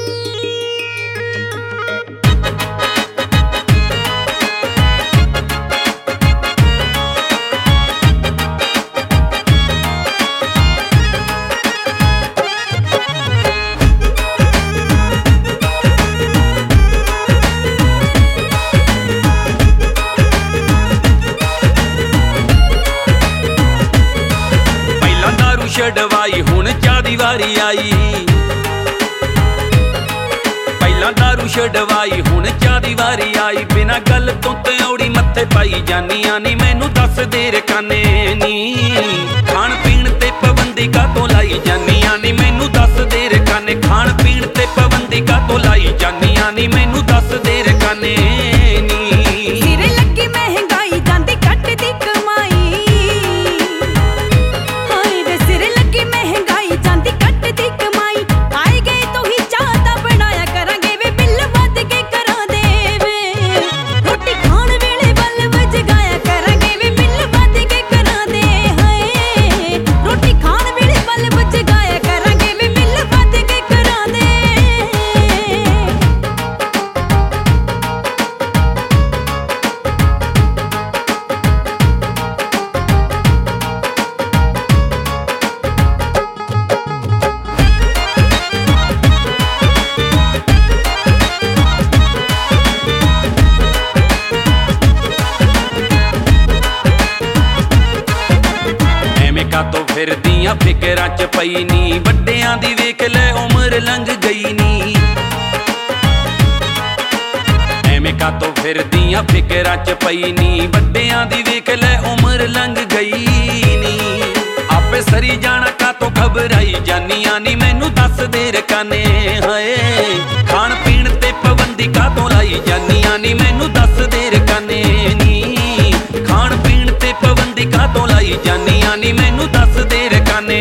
छड़वाई हुण चाह दी वारी आई। पहला दारू छड़वाई हुण चाह दी वारी आई। बिना गल तो त्योड़ी मत्थे पाई जानिया नी मैनू दस देर काने नी। खाण पीण ते पाबंदी कातों लाई जानिया नी मैनू दस देर काने। खाण पीण ते पाबंदी कातों लाई जानिया नी मैनू दस देर काने नी। सिरे लगी महंगाई जांदी घट दी कमाई। महंगाई जांदी घट दी कमाई। आए गए तो ही चाहता बनाया करांगे वे बिल वध के करा दे वे। रोटी खाण वेले बल वजगाया करांगे वे बिल वध के करा दे। हाय रोटी खाण वेले बल वजगाया करांगे वे बिल वध के करा दे। कातों फिरदियां फिकरां च पई नी। वड्डियां दी वेख लै उमर लंघ गई नी। एवें कातों फिरदियां फिकरां च पई नी। वड्डियां दी वेख लै उमर लंघ गई नी। आपे सरी जाना कातों घबराई जानिया नी मैनू दस देर काने। हाय खाण पीण ते पाबंदी कातों लाई जानिया नी मैनू दस देर काने नी। खाण पीण ते पाबंदी कातों लाई जानिया नी मैनू दस देर काने।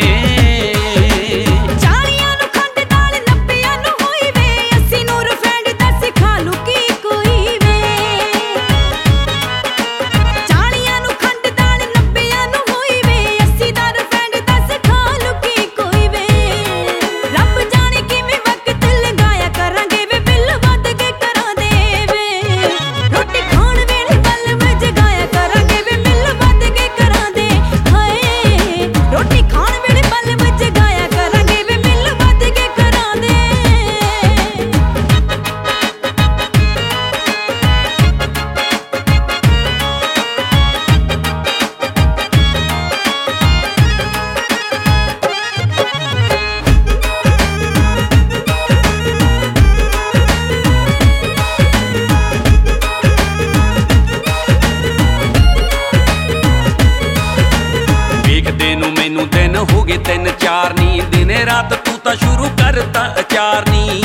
मैनू दिन हो गए 3-4 नी। दिने रात तू तां शुरू करता अचार नी।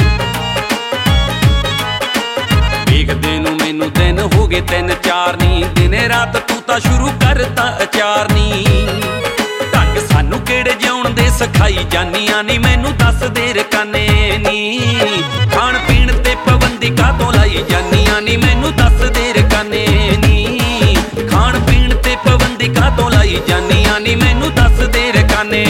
वेखदे नू मैनू दिन हो गए 3-4 नी। दिने रात तू तां शुरू करता अचार नी। ढंग सानू किहड़े जिउण दे सिखाई जानिया नी मैनू दस देर काने नी। खाण पीण ते पाबंदी कातों लाई जानिया नी मैनू दस देर काने नी। खाण पीण ते पाबंदी कातों लाई जानिया नी मैनू दस देर काने।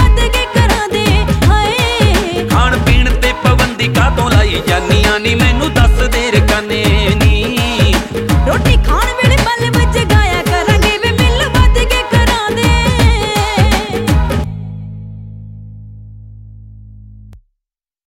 जानिया नी मैनू